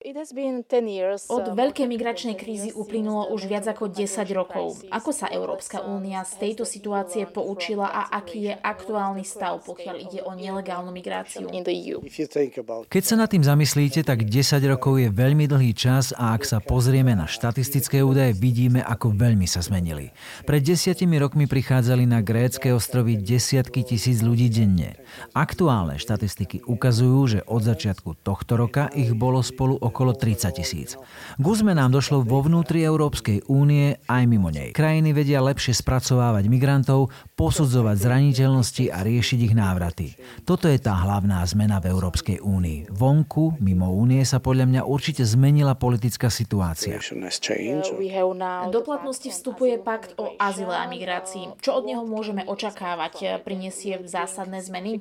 Od veľkej migračnej krízy uplynulo už viac ako 10 rokov. Ako sa Európska únia z tejto situácie poučila a aký je aktuálny stav, pokiaľ ide o nelegálnu migráciu? Keď sa nad tým zamyslíte, tak 10 rokov je veľmi dlhý čas a ak sa pozrieme na štatistické údaje, vidíme, ako veľmi sa zmenili. Pred 10 rokmi prichádzali na grécke ostrovy desiatky tisíc ľudí denne. Aktuálne štatistiky ukazujú, že od začiatku tohto roka ich bolo spolu okolo 30 000. K zmenám došlo vo vnútri Európskej únie aj mimo nej. Krajiny vedia lepšie spracovávať migrantov, posudzovať zraniteľnosti a riešiť ich návraty. Toto je tá hlavná zmena v Európskej únii. Vonku, mimo únie sa podľa mňa určite zmenila politická situácia. Do platnosti vstupuje pakt o azyle a migrácii. Čo od neho môžeme očakávať? Prinesie zásadné zmeny?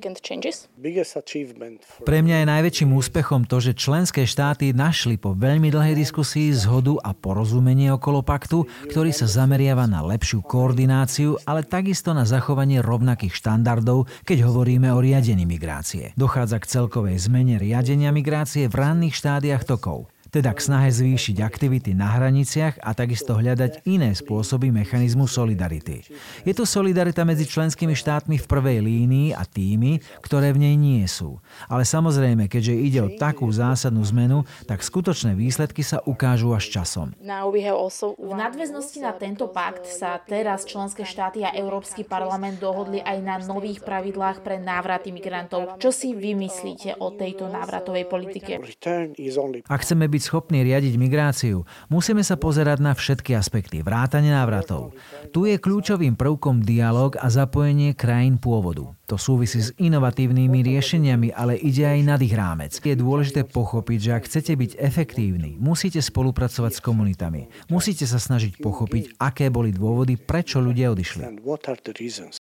Pre mňa je najväčším úspechom to, že členské štáty našli po veľmi dlhej diskusii zhodu a porozumenie okolo paktu, ktorý sa zameriava na lepšiu koordináciu, ale takisto na zachovanie rovnakých štandardov, keď hovoríme o riadení migrácie. Dochádza k celkovej zmene riadenia migrácie v ranných štádiách tokov. Teda k snahe zvýšiť aktivity na hraniciach a takisto hľadať iné spôsoby mechanizmu solidarity. Je to solidarita medzi členskými štátmi v prvej línii a tými, ktoré v nej nie sú. Ale samozrejme, keďže ide o takú zásadnú zmenu, tak skutočné výsledky sa ukážu až časom. V nadväznosti na tento pakt sa teraz členské štáty a Európsky parlament dohodli aj na nových pravidlách pre návraty migrantov. Čo si vy myslíte o tejto návratovej politike? Ak chceme byť schopní riadiť migráciu, musíme sa pozerať na všetky aspekty vrátane návratov. Tu je kľúčovým prvkom dialóg a zapojenie krajín pôvodu. To súvisí s inovatívnymi riešeniami, ale ide aj nad ich rámec. Je dôležité pochopiť, že ak chcete byť efektívni, musíte spolupracovať s komunitami. Musíte sa snažiť pochopiť, aké boli dôvody, prečo ľudia odišli.